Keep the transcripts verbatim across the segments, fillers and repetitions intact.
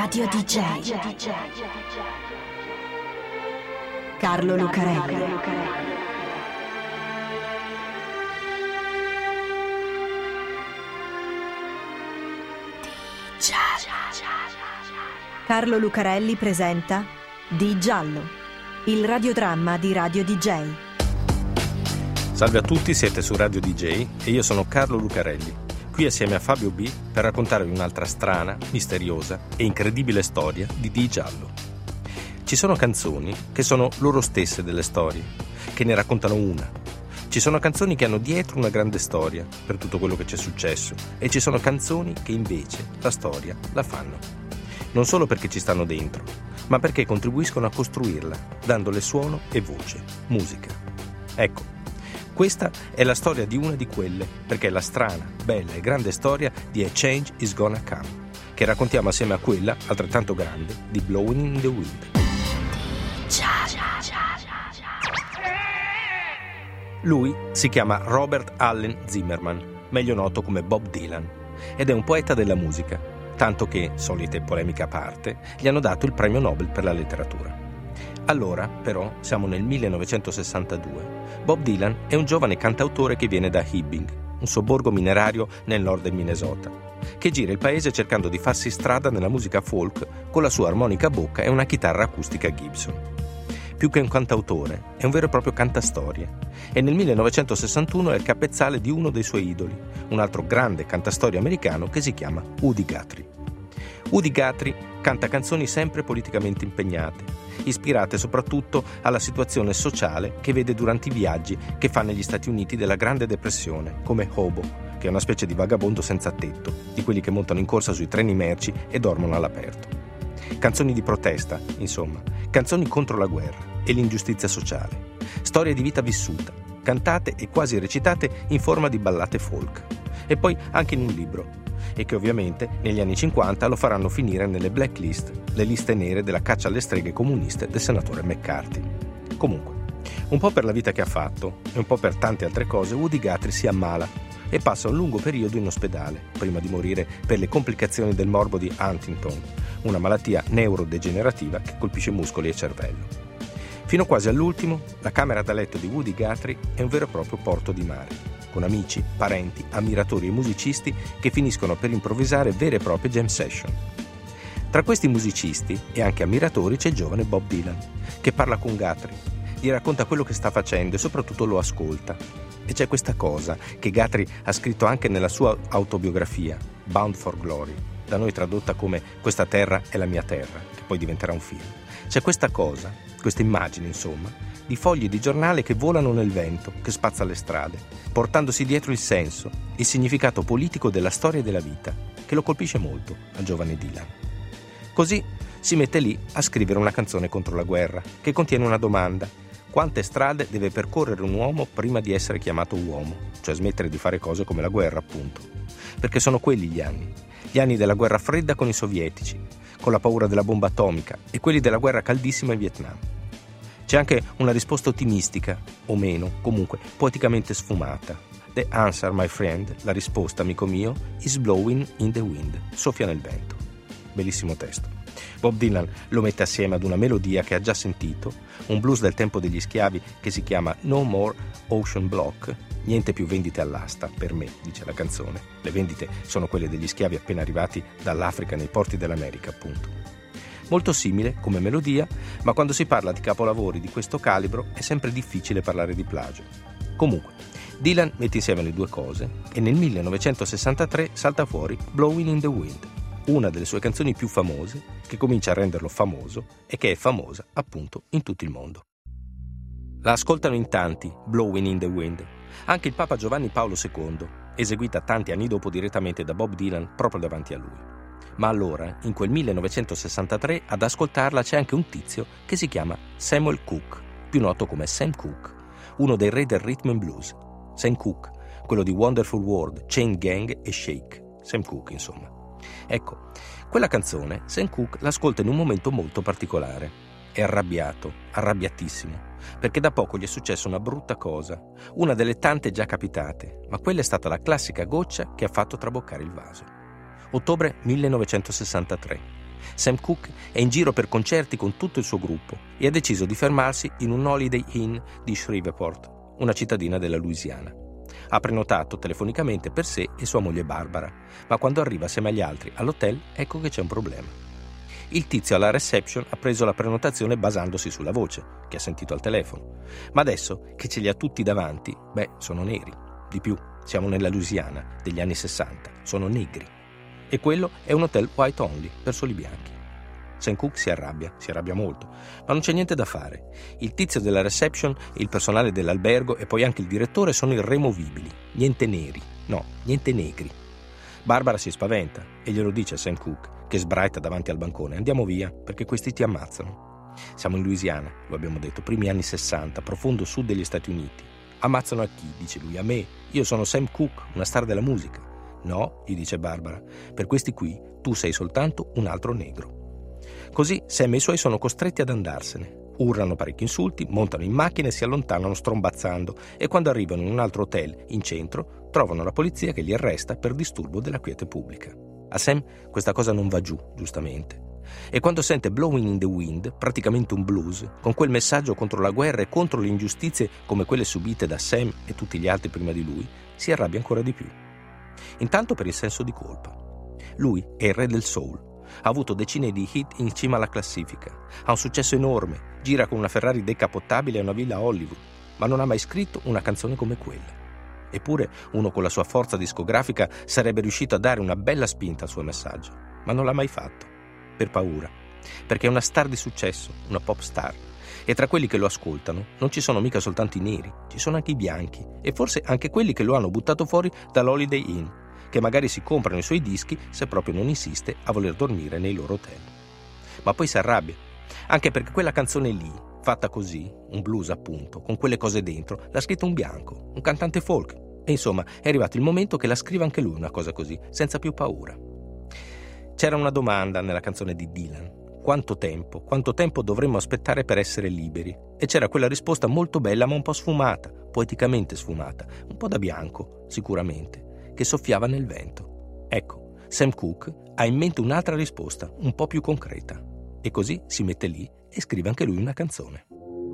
Radio D J Carlo Lucarelli. Carlo Lucarelli presenta Di Giallo, il radiodramma di Radio D J. Salve a tutti, siete su Radio D J e io sono Carlo Lucarelli, qui assieme a Fabio B per raccontarvi un'altra strana, misteriosa e incredibile storia di Di Giallo. Ci sono canzoni che sono loro stesse delle storie, che ne raccontano una. Ci sono canzoni che hanno dietro una grande storia per tutto quello che c'è successo e ci sono canzoni che invece la storia la fanno. Non solo perché ci stanno dentro, ma perché contribuiscono a costruirla, dandole suono e voce, musica. Ecco, questa è la storia di una di quelle, perché è la strana, bella e grande storia di A Change Is Gonna Come, che raccontiamo assieme a quella, altrettanto grande, di Blowing in the Wind. Lui si chiama Robert Allen Zimmerman, meglio noto come Bob Dylan, ed è un poeta della musica, tanto che, solite polemiche a parte, gli hanno dato il premio Nobel per la letteratura. Allora, però, siamo nel millenovecentosessantadue. Bob Dylan è un giovane cantautore che viene da Hibbing, un sobborgo minerario nel nord del Minnesota, che gira il paese cercando di farsi strada nella musica folk con la sua armonica a bocca e una chitarra acustica Gibson. Più che un cantautore, è un vero e proprio cantastorie, e nel millenovecentosessantuno è il capezzale di uno dei suoi idoli, un altro grande cantastorie americano che si chiama Woody Guthrie. Woody Guthrie canta canzoni sempre politicamente impegnate, ispirate soprattutto alla situazione sociale che vede durante i viaggi che fa negli Stati Uniti della Grande Depressione, come Hobo, che è una specie di vagabondo senza tetto, di quelli che montano in corsa sui treni merci e dormono all'aperto. Canzoni di protesta, insomma, canzoni contro la guerra e l'ingiustizia sociale, storie di vita vissuta, cantate e quasi recitate in forma di ballate folk, e poi anche in un libro, e che ovviamente negli anni cinquanta lo faranno finire nelle blacklist, le liste nere della caccia alle streghe comuniste del senatore McCarthy. Comunque, un po' per la vita che ha fatto e un po' per tante altre cose, Woody Guthrie si ammala e passa un lungo periodo in ospedale, prima di morire per le complicazioni del morbo di Huntington, una malattia neurodegenerativa che colpisce muscoli e cervello. Fino quasi all'ultimo, la camera da letto di Woody Guthrie è un vero e proprio porto di mare, con amici, parenti, ammiratori e musicisti che finiscono per improvvisare vere e proprie jam session. Tra questi musicisti e anche ammiratori c'è il giovane Bob Dylan, che parla con Guthrie, gli racconta quello che sta facendo e soprattutto lo ascolta. E c'è questa cosa che Guthrie ha scritto anche nella sua autobiografia, Bound for Glory, da noi tradotta come Questa terra è la mia terra, che poi diventerà un film. C'è questa cosa, questa immagine insomma, di fogli di giornale che volano nel vento, che spazza le strade, portandosi dietro il senso, il significato politico della storia e della vita, che lo colpisce molto al giovane Dylan. Così si mette lì a scrivere una canzone contro la guerra, che contiene una domanda: quante strade deve percorrere un uomo prima di essere chiamato uomo, cioè smettere di fare cose come la guerra, appunto. Perché sono quelli gli anni, gli anni della guerra fredda con i sovietici, con la paura della bomba atomica, e quelli della guerra caldissima in Vietnam. C'è anche una risposta ottimistica, o meno, comunque poeticamente sfumata. The answer, my friend, la risposta, amico mio, is blowing in the wind, soffia nel vento. Bellissimo testo. Bob Dylan lo mette assieme ad una melodia che ha già sentito, un blues del tempo degli schiavi che si chiama No More Ocean Block, niente più vendite all'asta, per me, dice la canzone. Le vendite sono quelle degli schiavi appena arrivati dall'Africa nei porti dell'America, appunto. Molto simile come melodia, ma quando si parla di capolavori di questo calibro è sempre difficile parlare di plagio. Comunque, Dylan mette insieme le due cose e nel millenovecentosessantatré salta fuori Blowing in the Wind, una delle sue canzoni più famose, che comincia a renderlo famoso e che è famosa appunto in tutto il mondo. La ascoltano in tanti, Blowing in the Wind, anche il Papa Giovanni Paolo secondo, eseguita tanti anni dopo direttamente da Bob Dylan proprio davanti a lui. Ma allora, in quel millenovecentosessantatré, ad ascoltarla c'è anche un tizio che si chiama Samuel Cooke, più noto come Sam Cooke, uno dei re del rhythm and blues. Sam Cooke, quello di Wonderful World, Chain Gang e Shake. Sam Cooke, insomma. Ecco, quella canzone Sam Cooke l'ascolta in un momento molto particolare. È arrabbiato, arrabbiatissimo, perché da poco gli è successa una brutta cosa, una delle tante già capitate, ma quella è stata la classica goccia che ha fatto traboccare il vaso. Ottobre millenovecentosessantatré. Sam Cooke è in giro per concerti con tutto il suo gruppo e ha deciso di fermarsi in un Holiday Inn di Shreveport, una cittadina della Louisiana. Ha prenotato telefonicamente per sé e sua moglie Barbara, ma quando arriva assieme agli altri all'hotel, ecco che c'è un problema. Il tizio alla reception ha preso la prenotazione basandosi sulla voce, che ha sentito al telefono. Ma adesso che ce li ha tutti davanti, beh, sono neri. Di più, siamo nella Louisiana degli anni sessanta, sono negri. E quello è un hotel white only, per soli bianchi. Sam Cooke si arrabbia, si arrabbia molto, ma non c'è niente da fare. Il tizio della reception, il personale dell'albergo e poi anche il direttore sono irremovibili. Niente neri, no, niente negri. Barbara si spaventa e glielo dice a Sam Cooke, che sbraita davanti al bancone: andiamo via, perché questi ti ammazzano. Siamo in Louisiana, lo abbiamo detto, primi anni sessanta, profondo sud degli Stati Uniti. Ammazzano a chi? Dice lui. A me. Io sono Sam Cooke, una star della musica. No, gli dice Barbara, per questi qui tu sei soltanto un altro negro. Così Sam e i suoi sono costretti ad andarsene. Urlano parecchi insulti, montano in macchina e si allontanano strombazzando, e quando arrivano in un altro hotel in centro trovano la polizia che li arresta per disturbo della quiete pubblica. A Sam questa cosa non va giù, giustamente. E quando sente Blowing in the Wind, praticamente un blues, con quel messaggio contro la guerra e contro le ingiustizie come quelle subite da Sam e tutti gli altri prima di lui, si arrabbia ancora di più. Intanto per il senso di colpa. Lui è il re del soul. Ha avuto decine di hit in cima alla classifica, ha un successo enorme, gira con una Ferrari decapottabile e una villa a Hollywood, ma non ha mai scritto una canzone come quella. Eppure uno con la sua forza discografica sarebbe riuscito a dare una bella spinta al suo messaggio, ma non l'ha mai fatto, per paura, perché è una star di successo, una pop star, e tra quelli che lo ascoltano non ci sono mica soltanto i neri, ci sono anche i bianchi, e forse anche quelli che lo hanno buttato fuori dall'Holiday Inn, che magari si comprano i suoi dischi se proprio non insiste a voler dormire nei loro hotel. Ma poi si arrabbia, anche perché quella canzone lì, fatta così, un blues appunto, con quelle cose dentro, l'ha scritta un bianco, un cantante folk, e insomma è arrivato il momento che la scriva anche lui una cosa così, senza più paura. C'era una domanda nella canzone di Dylan: quanto tempo, quanto tempo dovremmo aspettare per essere liberi? E c'era quella risposta molto bella ma un po' sfumata, poeticamente sfumata, un po' da bianco, sicuramente, che soffiava nel vento. Ecco, Sam Cooke ha in mente un'altra risposta, un po' più concreta. E così si mette lì e scrive anche lui una canzone.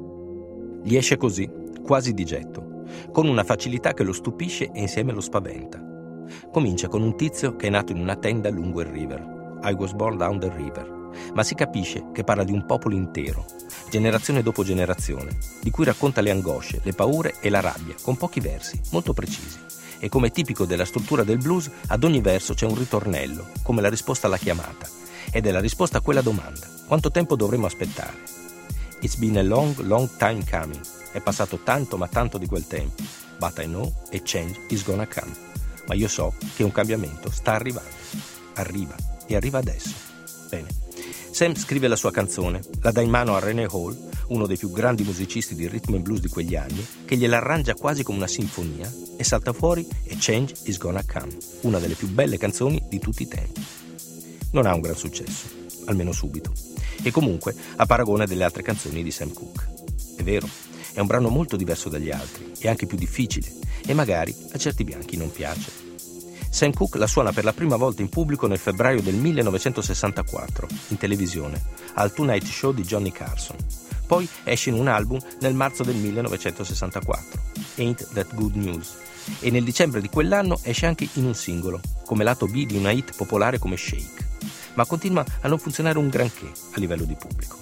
Gli esce così, quasi di getto, con una facilità che lo stupisce e insieme lo spaventa. Comincia con un tizio che è nato in una tenda lungo il river. I was born down the river. Ma si capisce che parla di un popolo intero, generazione dopo generazione, di cui racconta le angosce, le paure e la rabbia, con pochi versi, molto precisi. E come è tipico della struttura del blues, ad ogni verso c'è un ritornello, come la risposta alla chiamata. Ed è la risposta a quella domanda: quanto tempo dovremo aspettare? It's been a long, long time coming. È passato tanto ma tanto di quel tempo. But I know a change is gonna come. Ma io so che un cambiamento sta arrivando. Arriva, e arriva adesso. Bene. Sam scrive la sua canzone, la dà in mano a René Hall, uno dei più grandi musicisti di rhythm and blues di quegli anni, che gliela arrangia quasi come una sinfonia, e salta fuori A Change is Gonna Come, una delle più belle canzoni di tutti i tempi. Non ha un gran successo, almeno subito, e comunque a paragone delle altre canzoni di Sam Cooke. È vero, è un brano molto diverso dagli altri, e anche più difficile, e magari a certi bianchi non piace. Sam Cooke la suona per la prima volta in pubblico nel febbraio del millenovecentosessantaquattro, in televisione, al Tonight Show di Johnny Carson. Poi esce in un album nel marzo del millenovecentosessantaquattro, Ain't That Good News, e nel dicembre di quell'anno esce anche in un singolo, come lato B di una hit popolare come Shake, ma continua a non funzionare un granché a livello di pubblico.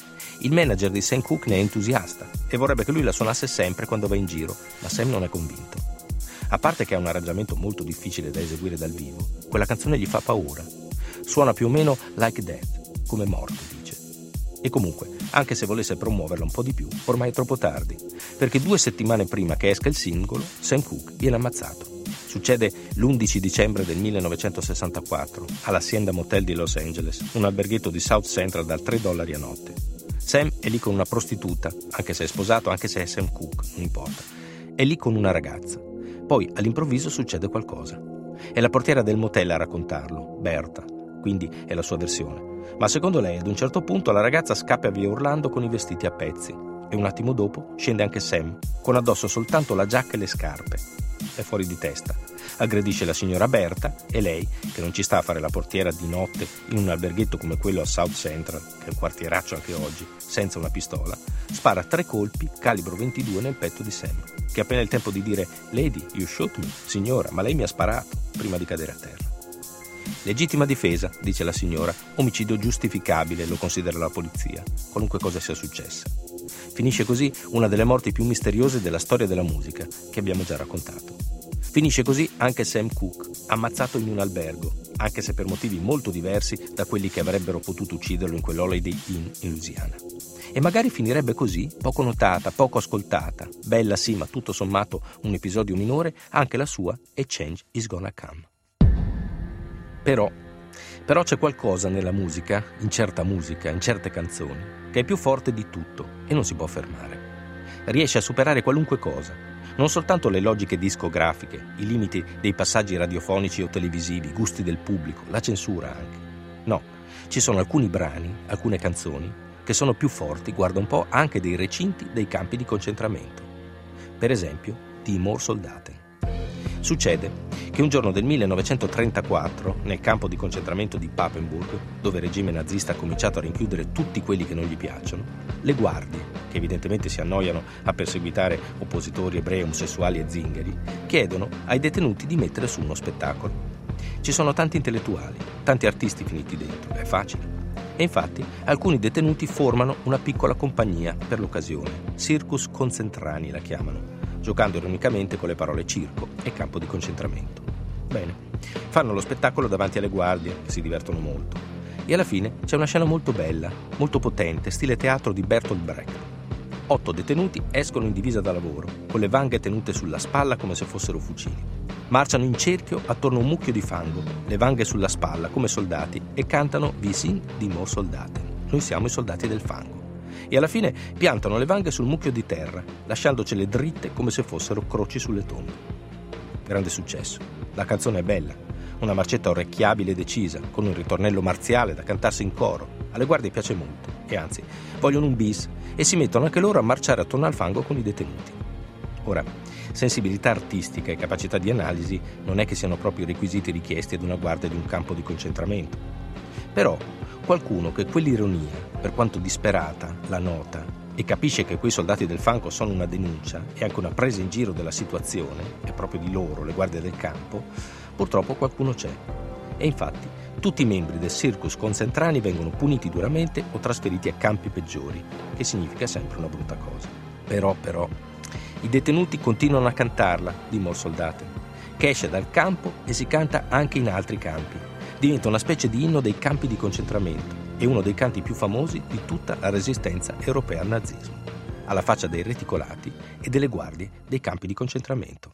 Il manager di Sam Cooke ne è entusiasta e vorrebbe che lui la suonasse sempre quando va in giro, ma Sam non è convinto. A parte che ha un arrangiamento molto difficile da eseguire dal vivo, quella canzone gli fa paura. Suona più o meno like death, come morto, dice. E comunque, anche se volesse promuoverla un po' di più, ormai è troppo tardi, perché due settimane prima che esca il singolo, Sam Cooke viene ammazzato. Succede l'undici dicembre del millenovecentosessantaquattro all'Hacienda Motel di Los Angeles, un alberghetto di South Central da tre dollari a notte. Sam è lì con una prostituta, anche se è sposato, anche se è Sam Cooke, non importa. È lì con una ragazza. Poi all'improvviso succede qualcosa. È la portiera del motel a raccontarlo, Berta, quindi è la sua versione. Ma secondo lei ad un certo punto la ragazza scappa via urlando con i vestiti a pezzi e un attimo dopo scende anche Sam, con addosso soltanto la giacca e le scarpe. È fuori di testa. Aggredisce la signora Berta e lei, che non ci sta a fare la portiera di notte in un alberghetto come quello a South Central, che è un quartieraccio anche oggi, senza una pistola, spara tre colpi calibro ventidue nel petto di Sam, che ha appena il tempo di dire «Lady, you shoot me», signora, ma lei mi ha sparato, prima di cadere a terra. Legittima difesa, dice la signora, omicidio giustificabile, lo considera la polizia, qualunque cosa sia successa. Finisce così una delle morti più misteriose della storia della musica che abbiamo già raccontato. Finisce così anche Sam Cooke, ammazzato in un albergo, anche se per motivi molto diversi da quelli che avrebbero potuto ucciderlo in quell'Holiday Inn in Louisiana. E magari finirebbe così, poco notata, poco ascoltata, bella sì, ma tutto sommato un episodio minore, anche la sua A Change Is Gonna Come. Però, però c'è qualcosa nella musica, in certa musica, in certe canzoni, che è più forte di tutto e non si può fermare. Riesce a superare qualunque cosa, non soltanto le logiche discografiche, i limiti dei passaggi radiofonici o televisivi, i gusti del pubblico, la censura anche. No, ci sono alcuni brani, alcune canzoni, che sono più forti, guarda un po', anche dei recinti dei campi di concentramento. Per esempio, Timor Soldaten. Succede che un giorno del millenovecentotrentaquattro, nel campo di concentramento di Papenburg, dove il regime nazista ha cominciato a rinchiudere tutti quelli che non gli piacciono, le guardie, che evidentemente si annoiano a perseguitare oppositori ebrei, omosessuali e zingari, chiedono ai detenuti di mettere su uno spettacolo. Ci sono tanti intellettuali, tanti artisti finiti dentro, è facile. E infatti alcuni detenuti formano una piccola compagnia per l'occasione, Circus Concentrani la chiamano, giocando ironicamente con le parole circo e campo di concentramento. Bene, fanno lo spettacolo davanti alle guardie, che si divertono molto. E alla fine c'è una scena molto bella, molto potente, stile teatro di Bertolt Brecht. Otto detenuti escono in divisa da lavoro, con le vanghe tenute sulla spalla come se fossero fucili. Marciano in cerchio attorno a un mucchio di fango, le vanghe sulla spalla come soldati, e cantano «Wir sind die Moorsoldaten», noi siamo i soldati del fango. E alla fine piantano le vanghe sul mucchio di terra, lasciandocele dritte come se fossero croci sulle tombe. Grande successo. La canzone è bella, una marcetta orecchiabile e decisa, con un ritornello marziale da cantarsi in coro. Alle guardie piace molto, e anzi, vogliono un bis, e si mettono anche loro a marciare attorno al fango con i detenuti. Ora, sensibilità artistica e capacità di analisi non è che siano proprio i requisiti richiesti ad una guardia di un campo di concentramento. Però qualcuno che quell'ironia, per quanto disperata, la nota e capisce che quei soldati del fango sono una denuncia e anche una presa in giro della situazione, è proprio di loro, le guardie del campo, purtroppo qualcuno c'è. E infatti tutti i membri del Circus Concentrani vengono puniti duramente o trasferiti a campi peggiori, che significa sempre una brutta cosa. Però, però, i detenuti continuano a cantarla di Moorsoldaten, che esce dal campo e si canta anche in altri campi. Diventa una specie di inno dei campi di concentramento e uno dei canti più famosi di tutta la resistenza europea al nazismo, alla faccia dei reticolati e delle guardie dei campi di concentramento.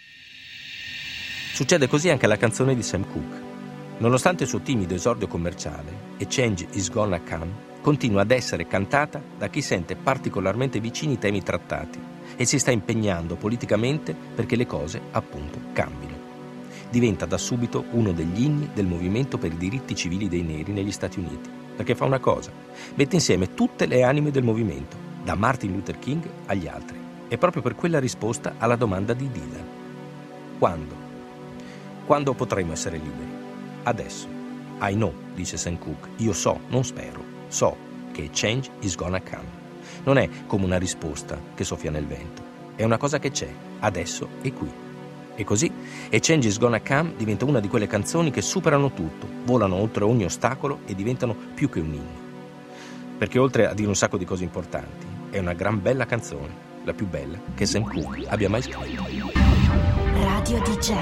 Succede così anche alla canzone di Sam Cooke. Nonostante il suo timido esordio commerciale, A Change Is Gonna Come continua ad essere cantata da chi sente particolarmente vicini i temi trattati e si sta impegnando politicamente perché le cose, appunto, cambino. Diventa da subito uno degli inni del movimento per i diritti civili dei neri negli Stati Uniti, perché fa una cosa, mette insieme tutte le anime del movimento, da Martin Luther King agli altri, e proprio per quella risposta alla domanda di Dylan. Quando? Quando potremo essere liberi? Adesso. I know, dice Sam Cooke, io so, non spero, so che change is gonna come. Non è come una risposta che soffia nel vento, è una cosa che c'è, adesso e qui. E così A Change Is Gonna Come diventa una di quelle canzoni che superano tutto, volano oltre ogni ostacolo e diventano più che un inno. Perché oltre a dire un sacco di cose importanti, è una gran bella canzone, la più bella che Sam Cooke abbia mai scritto. Radio D J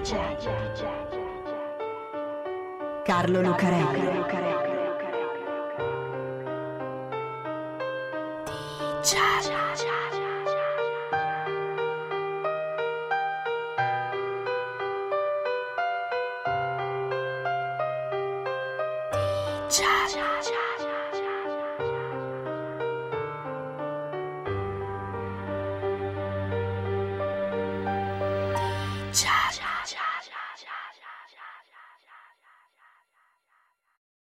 Carlo Lucarelli. D J Cha cha cha.